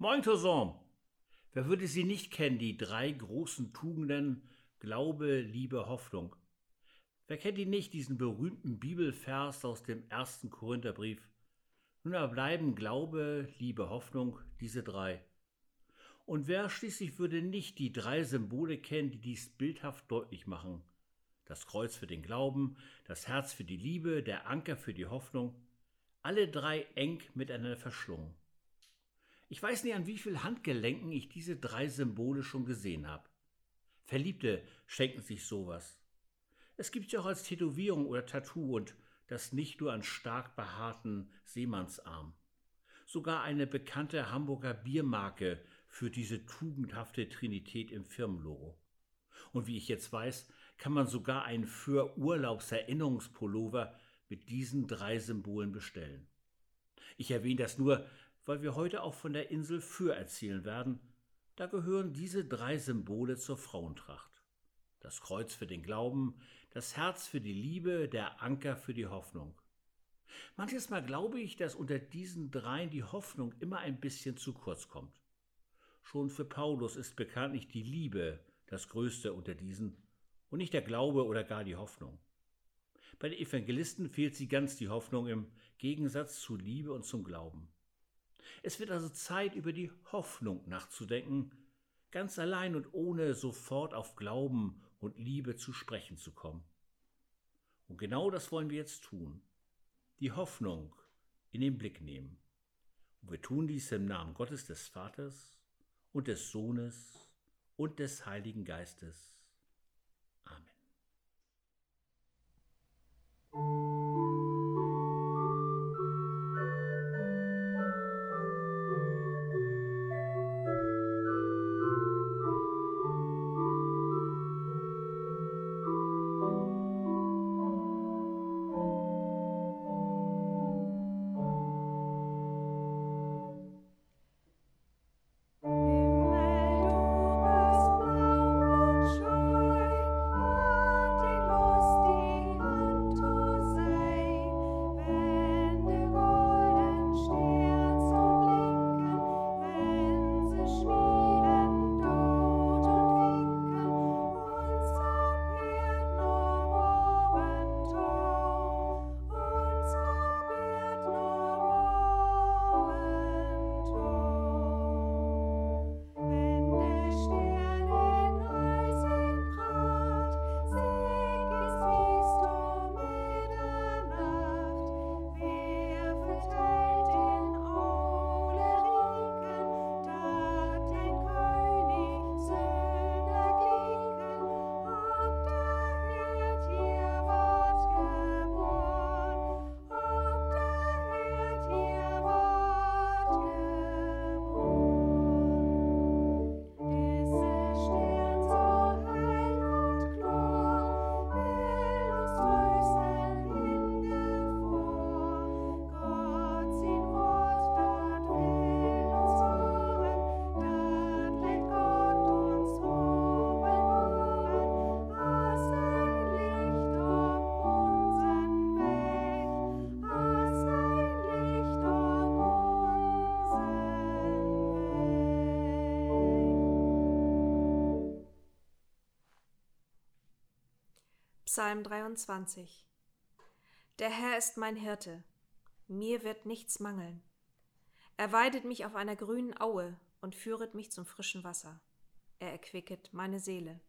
Moin zusammen! Wer würde sie nicht kennen, die drei großen Tugenden Glaube, Liebe, Hoffnung? Wer kennt ihn nicht, diesen berühmten Bibelvers aus dem 1. Korintherbrief? Nun aber bleiben Glaube, Liebe, Hoffnung, diese drei. Und wer schließlich würde nicht die drei Symbole kennen, die dies bildhaft deutlich machen? Das Kreuz für den Glauben, das Herz für die Liebe, der Anker für die Hoffnung, alle drei eng miteinander verschlungen. Ich weiß nicht, an wie vielen Handgelenken ich diese drei Symbole schon gesehen habe. Verliebte schenken sich sowas. Es gibt sie auch als Tätowierung oder Tattoo und das nicht nur an stark behaarten Seemannsarmen. Sogar eine bekannte Hamburger Biermarke führt diese tugendhafte Trinität im Firmenlogo. Und wie ich jetzt weiß, kann man sogar einen für Urlaubserinnerungspullover mit diesen drei Symbolen bestellen. Ich erwähne das nur, weil wir heute auch von der Insel Föhr erzählen werden. Da gehören diese drei Symbole zur Frauentracht. Das Kreuz für den Glauben, das Herz für die Liebe, der Anker für die Hoffnung. Manches Mal glaube ich, dass unter diesen dreien die Hoffnung immer ein bisschen zu kurz kommt. Schon für Paulus ist bekanntlich die Liebe das Größte unter diesen und nicht der Glaube oder gar die Hoffnung. Bei den Evangelisten fehlt sie ganz, die Hoffnung, im Gegensatz zu Liebe und zum Glauben. Es wird also Zeit, über die Hoffnung nachzudenken, ganz allein und ohne sofort auf Glauben und Liebe zu sprechen zu kommen. Und genau das wollen wir jetzt tun. Die Hoffnung in den Blick nehmen. Und wir tun dies im Namen Gottes des Vaters und des Sohnes und des Heiligen Geistes. Amen. Psalm 23. Der Herr ist mein Hirte, mir wird nichts mangeln. Er weidet mich auf einer grünen Aue und führet mich zum frischen Wasser. Er erquicket meine Seele.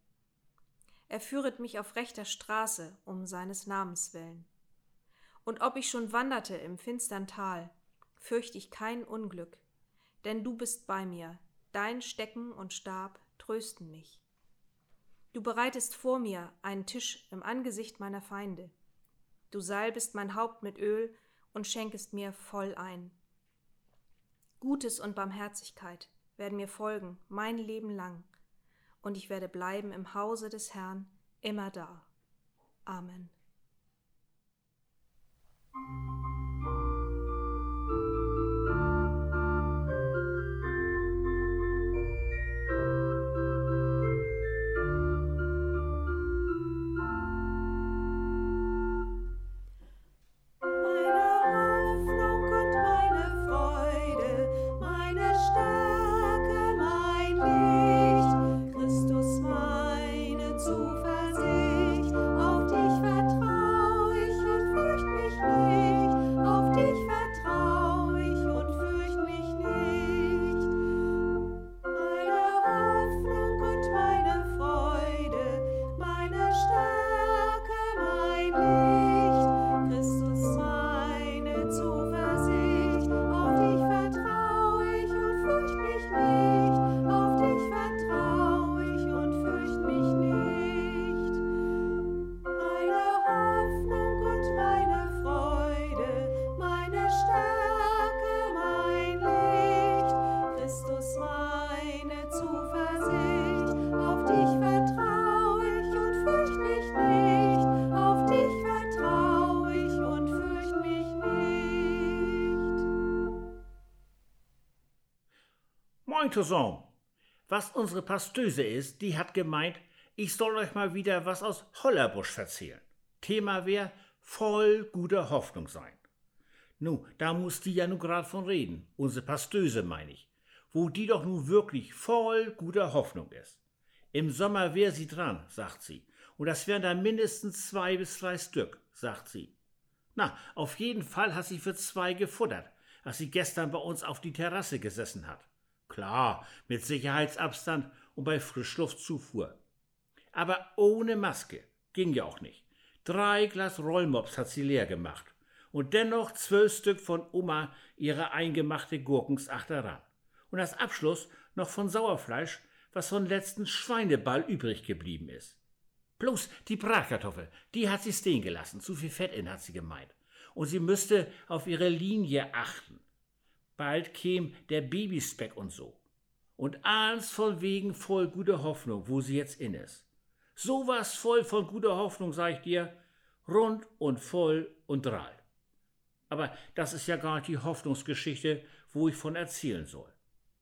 Er führet mich auf rechter Straße um seines Namens willen. Und ob ich schon wanderte im finstern Tal, fürchte ich kein Unglück, denn du bist bei mir, dein Stecken und Stab trösten mich. Du bereitest vor mir einen Tisch im Angesicht meiner Feinde. Du salbest mein Haupt mit Öl und schenkest mir voll ein. Gutes und Barmherzigkeit werden mir folgen mein Leben lang, und ich werde bleiben im Hause des Herrn immer da. Amen. Meine Hoffnung und meine Freude, meine Stärke Moin zusammen. Was unsere Pastöse ist, die hat gemeint, ich soll euch mal wieder was aus Hollerbusch erzählen. Thema wär voll guter Hoffnung sein. Nu, da muss die ja nun grad von reden. Unsere Pastöse meine ich. Wo die doch nun wirklich voll guter Hoffnung ist. Im Sommer wär sie dran, sagt sie. Und das wären dann mindestens 2 bis 3 Stück, sagt sie. Na, auf jeden Fall hat sie für 2 gefuttert, als sie gestern bei uns auf die Terrasse gesessen hat. Klar, mit Sicherheitsabstand und bei Frischluftzufuhr. Aber ohne Maske. Ging ja auch nicht. 3 Glas Rollmops hat sie leer gemacht. Und dennoch 12 Stück von Oma ihre eingemachte Gurkens achteran. Und als Abschluss noch von Sauerfleisch, was von letzten Schweineball übrig geblieben ist. Bloß die Bratkartoffel, die hat sie stehen gelassen. Zu viel Fett in, hat sie gemeint. Und sie müsste auf ihre Linie achten. Bald käm der Babyspeck und so. Und eins von wegen voll guter Hoffnung, wo sie jetzt in ist. Sowas voll von guter Hoffnung, sag ich dir, rund und voll und drall. Aber das ist ja gar nicht die Hoffnungsgeschichte, wo ich von erzählen soll.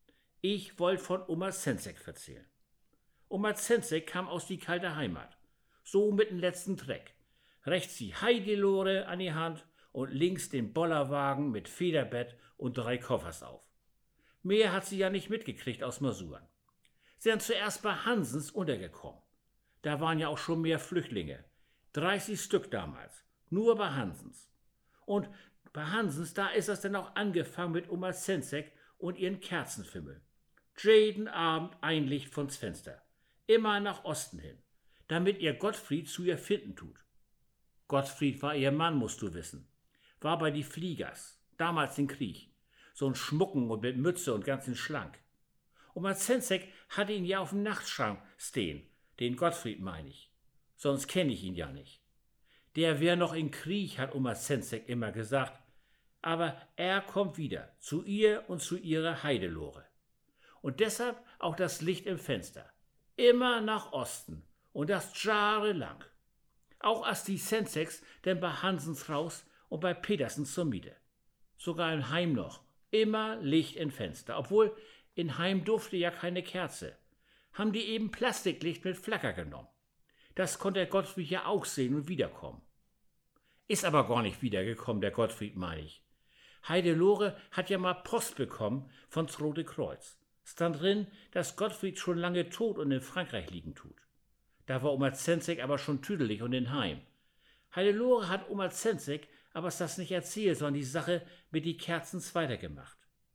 Ich wollte von Oma Zenzek erzählen. Oma Zenzek kam aus die kalte Heimat. So mit dem letzten Treck. Rechts die Heidelore an die Hand und links den Bollerwagen mit Federbett und 3 Koffers auf. Mehr hat sie ja nicht mitgekriegt aus Masuren. Sie sind zuerst bei Hansens untergekommen. Da waren ja auch schon mehr Flüchtlinge. 30 Stück damals. Nur bei Hansens. Und bei Hansens, da ist es dann auch angefangen mit Oma Zenzek und ihren Kerzenfimmel. Jeden Abend ein Licht vons Fenster. Immer nach Osten hin. Damit ihr Gottfried zu ihr finden tut. Gottfried war ihr Mann, musst du wissen. War bei die Fliegers. Damals im Krieg. So ein Schmucken und mit Mütze und ganz in schlank. Oma Zenzek hatte ihn ja auf dem Nachtschrank stehen. Den Gottfried meine ich. Sonst kenne ich ihn ja nicht. Der wär noch in Krieg, hat Oma Zenzek immer gesagt. Aber er kommt wieder. Zu ihr und zu ihrer Heidelore. Und deshalb auch das Licht im Fenster. Immer nach Osten. Und das jahrelang. Auch als die Zenzeks denn bei Hansens raus und bei Petersen zur Miete. Sogar im Heim noch. Immer Licht im Fenster. Obwohl in Heim durfte ja keine Kerze. Haben die eben Plastiklicht mit Flacker genommen. Das konnte der Gottfried ja auch sehen und wiederkommen. Ist aber gar nicht wiedergekommen, der Gottfried, meine ich. Heidelore hat ja mal Post bekommen von's Rote Kreuz. Stand drin, dass Gottfried schon lange tot und in Frankreich liegen tut. Da war Oma Zenzek aber schon tüdelig und in Heim. Heidelore hat Oma Zenzek aber das nicht erzählt, sondern die Sache mit die Kerzens weitergemacht.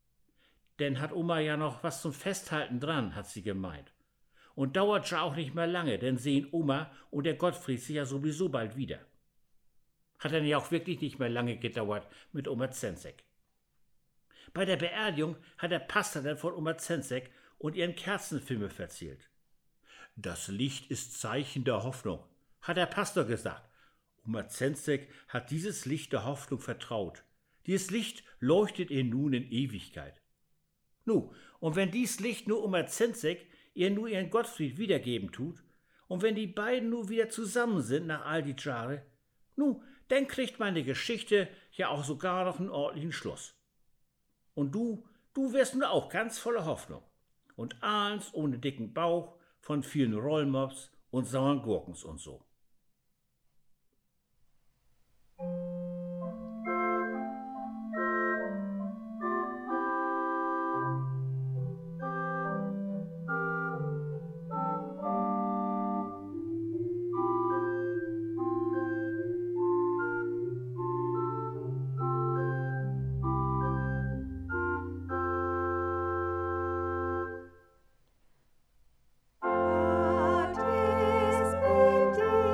Denn hat Oma ja noch was zum Festhalten dran, hat sie gemeint. Und dauert ja auch nicht mehr lange, denn sehen Oma und der Gottfried sich ja sowieso bald wieder. Hat dann ja auch wirklich nicht mehr lange gedauert mit Oma Zenzek. Bei der Beerdigung hat der Pastor dann von Oma Zenzek und ihren Kerzenfilme erzählt. Das Licht ist Zeichen der Hoffnung, hat der Pastor gesagt. Oma Zenzek hat dieses Licht der Hoffnung vertraut. Dieses Licht leuchtet ihr nun in Ewigkeit. Nu, und wenn dies Licht nur Oma Zenzek ihr nur ihren Gottfried wiedergeben tut, und wenn die beiden nur wieder zusammen sind nach all die Jahre, nu, dann kriegt meine Geschichte ja auch sogar noch einen ordentlichen Schluss. Und du wirst nun auch ganz voller Hoffnung. Und eins ohne dicken Bauch von vielen Rollmops und sauren Gurkens und so. Gott ist mit dir.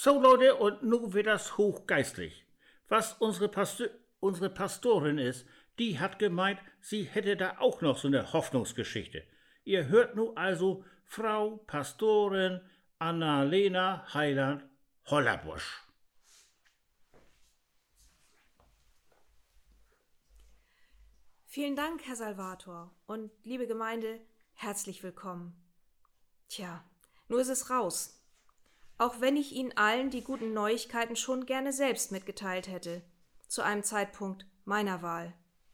So Leute, und nun wird das hochgeistlich. Was unsere Pastorin ist, die hat gemeint, sie hätte da auch noch so eine Hoffnungsgeschichte. Ihr hört nun also Frau Pastorin Annalena Heiland Hollerbusch. Vielen Dank, Herr Salvator, und liebe Gemeinde, herzlich willkommen. Tja, nur ist es raus. Auch wenn ich Ihnen allen die guten Neuigkeiten schon gerne selbst mitgeteilt hätte, zu einem Zeitpunkt meiner Wahl.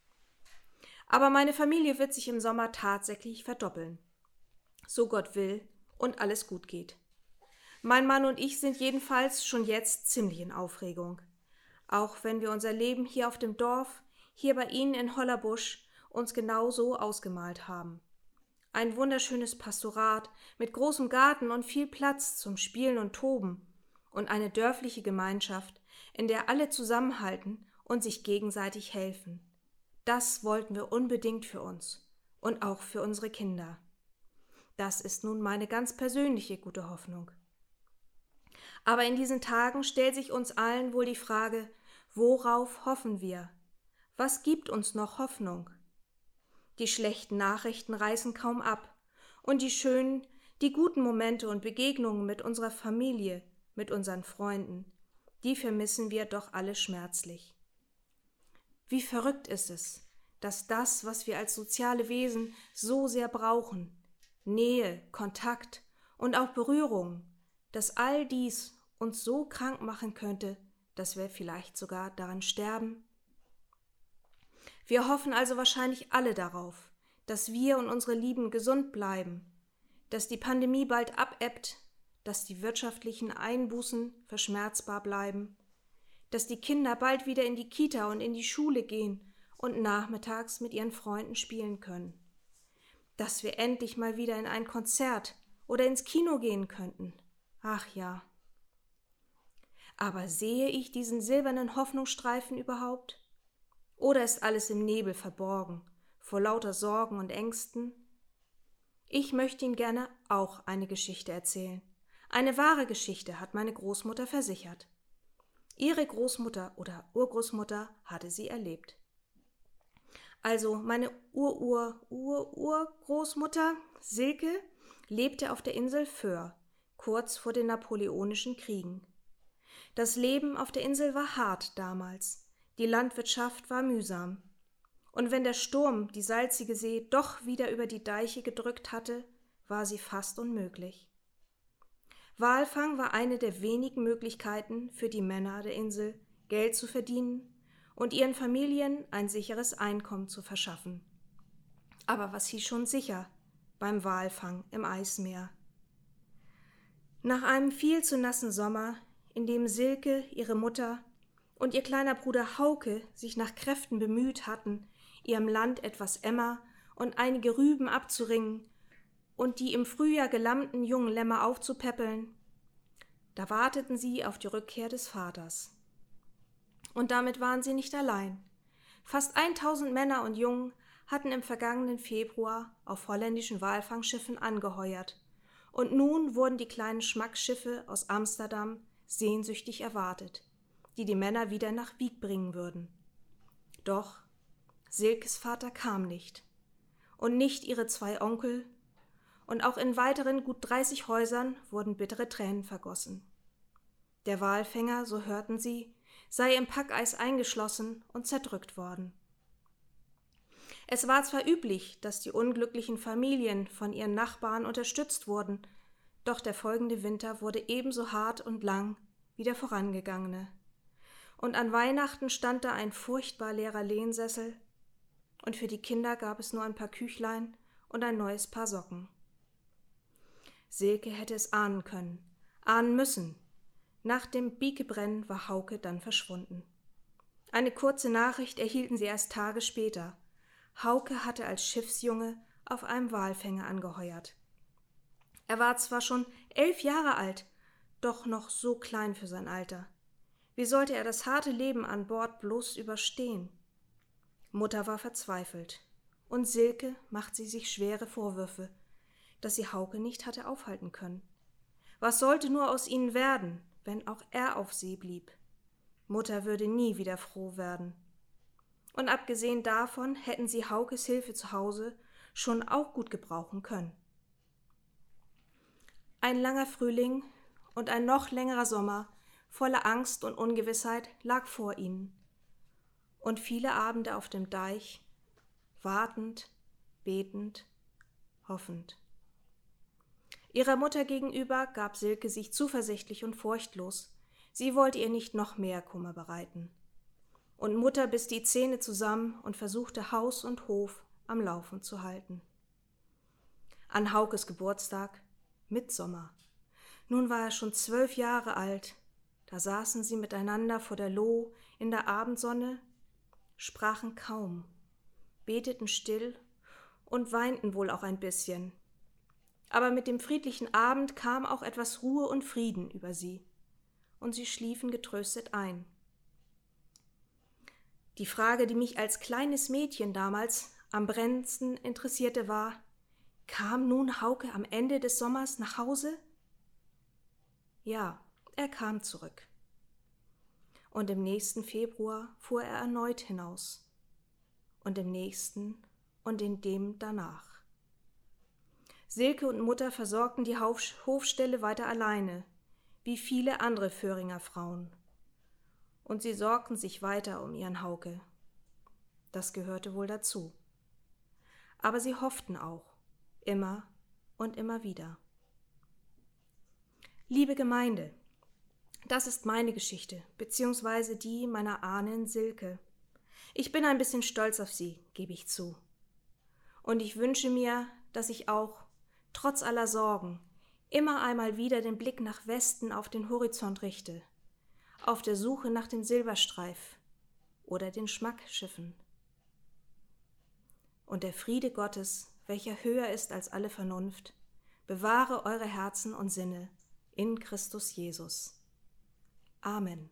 Aber meine Familie wird sich im Sommer tatsächlich verdoppeln. So Gott will und alles gut geht. Mein Mann und ich sind jedenfalls schon jetzt ziemlich in Aufregung. Auch wenn wir unser Leben hier auf dem Dorf, hier bei Ihnen in Hollerbusch, uns genau so ausgemalt haben. Ein wunderschönes Pastorat mit großem Garten und viel Platz zum Spielen und Toben und eine dörfliche Gemeinschaft, in der alle zusammenhalten und sich gegenseitig helfen. Das wollten wir unbedingt für uns und auch für unsere Kinder. Das ist nun meine ganz persönliche gute Hoffnung. Aber in diesen Tagen stellt sich uns allen wohl die Frage, worauf hoffen wir? Was gibt uns noch Hoffnung? Die schlechten Nachrichten reißen kaum ab und die schönen, die guten Momente und Begegnungen mit unserer Familie, mit unseren Freunden, die vermissen wir doch alle schmerzlich. Wie verrückt ist es, dass das, was wir als soziale Wesen so sehr brauchen, Nähe, Kontakt und auch Berührung, dass all dies uns so krank machen könnte, dass wir vielleicht sogar daran sterben? Wir hoffen also wahrscheinlich alle darauf, dass wir und unsere Lieben gesund bleiben, dass die Pandemie bald abebbt, dass die wirtschaftlichen Einbußen verschmerzbar bleiben, dass die Kinder bald wieder in die Kita und in die Schule gehen und nachmittags mit ihren Freunden spielen können, dass wir endlich mal wieder in ein Konzert oder ins Kino gehen könnten. Ach ja. Aber sehe ich diesen silbernen Hoffnungsstreifen überhaupt? Oder ist alles im Nebel verborgen, vor lauter Sorgen und Ängsten? Ich möchte Ihnen gerne auch eine Geschichte erzählen. Eine wahre Geschichte, hat meine Großmutter versichert. Ihre Großmutter oder Urgroßmutter hatte sie erlebt. Also meine Urgroßmutter Silke lebte auf der Insel Föhr, kurz vor den Napoleonischen Kriegen. Das Leben auf der Insel war hart damals. Die Landwirtschaft war mühsam. Und wenn der Sturm die salzige See doch wieder über die Deiche gedrückt hatte, war sie fast unmöglich. Walfang war eine der wenigen Möglichkeiten für die Männer der Insel, Geld zu verdienen und ihren Familien ein sicheres Einkommen zu verschaffen. Aber was hieß schon sicher beim Walfang im Eismeer? Nach einem viel zu nassen Sommer, in dem Silke, ihre Mutter und ihr kleiner Bruder Hauke sich nach Kräften bemüht hatten, ihrem Land etwas Emmer und einige Rüben abzuringen und die im Frühjahr gelammten jungen Lämmer aufzupäppeln, da warteten sie auf die Rückkehr des Vaters. Und damit waren sie nicht allein. Fast 1000 Männer und Jungen hatten im vergangenen Februar auf holländischen Walfangschiffen angeheuert, und nun wurden die kleinen Schmackschiffe aus Amsterdam sehnsüchtig erwartet, die die Männer wieder nach Wiek bringen würden. Doch Silkes Vater kam nicht, und nicht ihre 2 Onkel, und auch in weiteren gut 30 Häusern wurden bittere Tränen vergossen. Der Walfänger, so hörten sie, sei im Packeis eingeschlossen und zerdrückt worden. Es war zwar üblich, dass die unglücklichen Familien von ihren Nachbarn unterstützt wurden, doch der folgende Winter wurde ebenso hart und lang wie der vorangegangene. Und an Weihnachten stand da ein furchtbar leerer Lehnsessel, und für die Kinder gab es nur ein paar Küchlein und ein neues Paar Socken. Silke hätte es ahnen können, ahnen müssen. Nach dem Biegebrennen war Hauke dann verschwunden. Eine kurze Nachricht erhielten sie erst Tage später. Hauke hatte als Schiffsjunge auf einem Walfänger angeheuert. Er war zwar schon 11 Jahre alt, doch noch so klein für sein Alter. Wie sollte er das harte Leben an Bord bloß überstehen? Mutter war verzweifelt, und Silke macht sie sich schwere Vorwürfe, dass sie Hauke nicht hatte aufhalten können. Was sollte nur aus ihnen werden? wenn auch er auf See blieb. Mutter würde nie wieder froh werden. Und abgesehen davon hätten sie Haukes Hilfe zu Hause schon auch gut gebrauchen können. Ein langer Frühling und ein noch längerer Sommer voller Angst und Ungewissheit lag vor ihnen. Und viele Abende auf dem Deich, wartend, betend, hoffend. Ihrer Mutter gegenüber gab Silke sich zuversichtlich und furchtlos. Sie wollte ihr nicht noch mehr Kummer bereiten. Und Mutter biss die Zähne zusammen und versuchte Haus und Hof am Laufen zu halten. An Haukes Geburtstag, Mittsommer. Nun war er schon 12 Jahre alt. Da saßen sie miteinander vor der Loh in der Abendsonne, sprachen kaum, beteten still und weinten wohl auch ein bisschen. Aber mit dem friedlichen Abend kam auch etwas Ruhe und Frieden über sie, und sie schliefen getröstet ein. Die Frage, die mich als kleines Mädchen damals am brennendsten interessierte, war: Kam nun Hauke am Ende des Sommers nach Hause? Ja, er kam zurück. Und im nächsten Februar fuhr er erneut hinaus. Und im nächsten und in dem danach. Silke und Mutter versorgten die Hofställe weiter alleine, wie viele andere Föhringer Frauen. Und sie sorgten sich weiter um ihren Hauke. Das gehörte wohl dazu. Aber sie hofften auch, immer und immer wieder. Liebe Gemeinde, das ist meine Geschichte, beziehungsweise die meiner Ahnen Silke. Ich bin ein bisschen stolz auf sie, gebe ich zu. Und ich wünsche mir, dass ich auch, trotz aller Sorgen, immer einmal wieder den Blick nach Westen auf den Horizont richte, auf der Suche nach dem Silberstreif oder den Schmackschiffen. Und der Friede Gottes, welcher höher ist als alle Vernunft, bewahre eure Herzen und Sinne in Christus Jesus. Amen.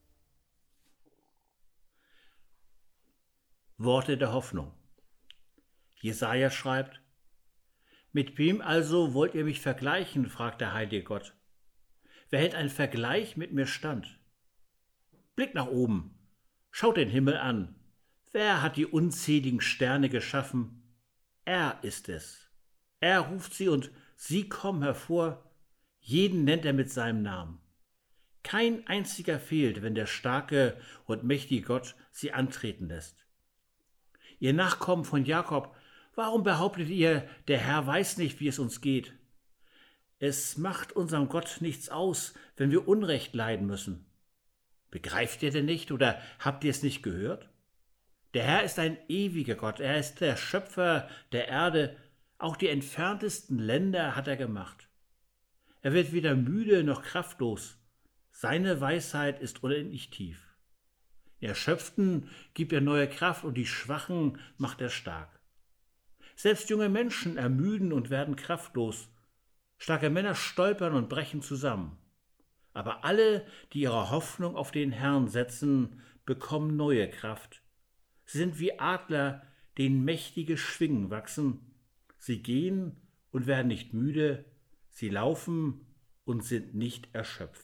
Worte der Hoffnung. Jesaja schreibt: Mit wem also wollt ihr mich vergleichen, fragt der heilige Gott. Wer hält einen Vergleich mit mir stand? Blickt nach oben, schaut den Himmel an. Wer hat die unzähligen Sterne geschaffen? Er ist es. Er ruft sie und sie kommen hervor. Jeden nennt er mit seinem Namen. Kein einziger fehlt, wenn der starke und mächtige Gott sie antreten lässt. Ihr Nachkommen von Jakob, warum behauptet ihr, der Herr weiß nicht, wie es uns geht? Es macht unserem Gott nichts aus, wenn wir Unrecht leiden müssen. Begreift ihr denn nicht oder habt ihr es nicht gehört? Der Herr ist ein ewiger Gott, er ist der Schöpfer der Erde, auch die entferntesten Länder hat er gemacht. Er wird weder müde noch kraftlos, seine Weisheit ist unendlich tief. Den Erschöpften gibt er neue Kraft und die Schwachen macht er stark. Selbst junge Menschen ermüden und werden kraftlos, starke Männer stolpern und brechen zusammen. Aber alle, die ihre Hoffnung auf den Herrn setzen, bekommen neue Kraft. Sie sind wie Adler, denen mächtige Schwingen wachsen. Sie gehen und werden nicht müde, sie laufen und sind nicht erschöpft.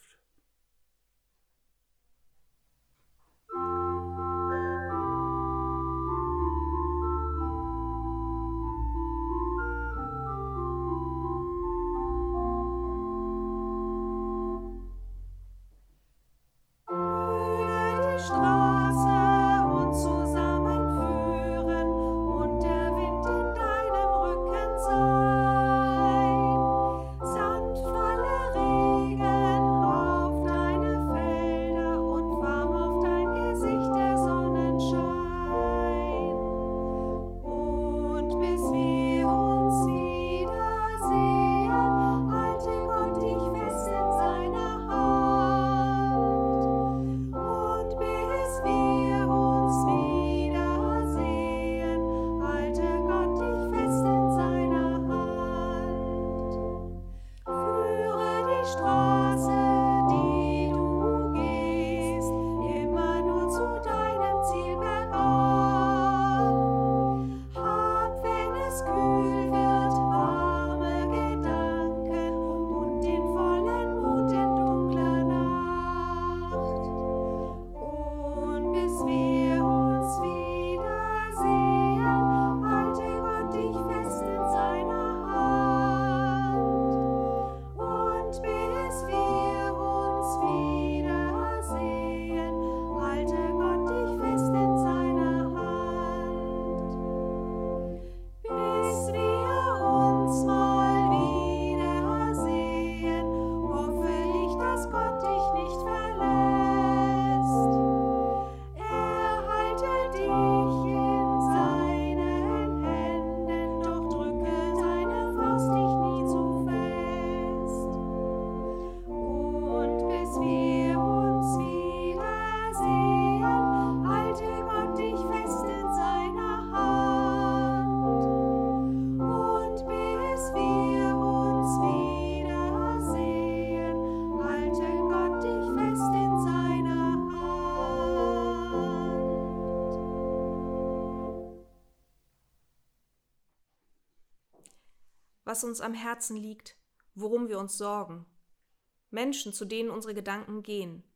Was uns am Herzen liegt, worum wir uns sorgen. Menschen, zu denen unsere Gedanken gehen.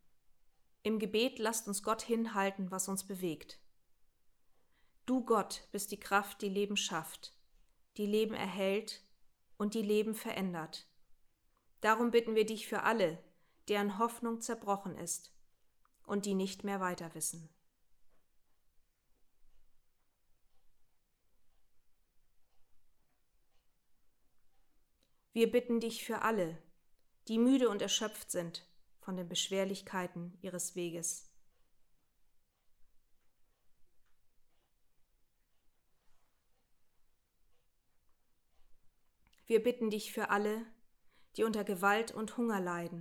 Im Gebet lasst uns Gott hinhalten, was uns bewegt. Du Gott bist die Kraft, die Leben schafft, die Leben erhält und die Leben verändert. Darum bitten wir dich für alle, deren Hoffnung zerbrochen ist und die nicht mehr weiter wissen. Wir bitten dich für alle, die müde und erschöpft sind von den Beschwerlichkeiten ihres Weges. Wir bitten dich für alle, die unter Gewalt und Hunger leiden.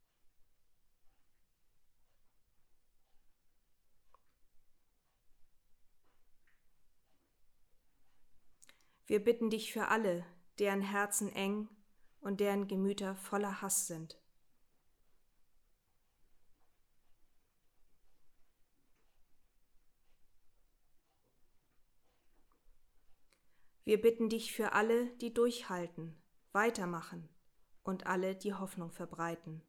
Wir bitten dich für alle, deren Herzen eng und deren Gemüter voller Hass sind. Wir bitten dich für alle, die durchhalten, weitermachen und alle, die Hoffnung verbreiten.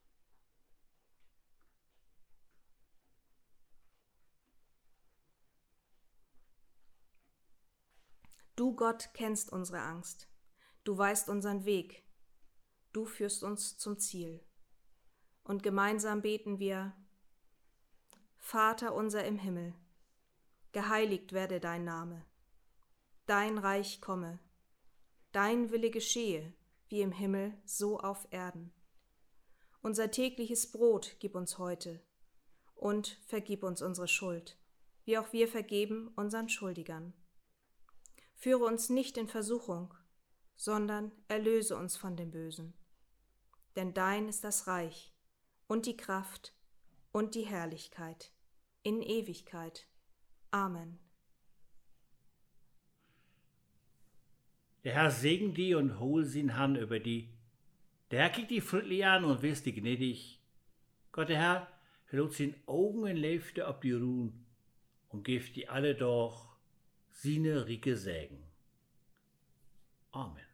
Du, Gott, kennst unsere Angst. Du weißt unseren Weg. Du führst uns zum Ziel. Und gemeinsam beten wir: Vater unser im Himmel, geheiligt werde dein Name. Dein Reich komme. Dein Wille geschehe, wie im Himmel, so auf Erden. Unser tägliches Brot gib uns heute und vergib uns unsere Schuld, wie auch wir vergeben unseren Schuldigern. Führe uns nicht in Versuchung, sondern erlöse uns von dem Bösen. Denn dein ist das Reich und die Kraft und die Herrlichkeit in Ewigkeit. Amen. Der Herr segn die und hol sin Hand über die. Der Herr kiegt die friedlich an und wirst die gnädig. Gott, der Herr, verlot sin Augen und Läfte ob die ruhen und gibt die alle doch sine rike Sägen. Amen.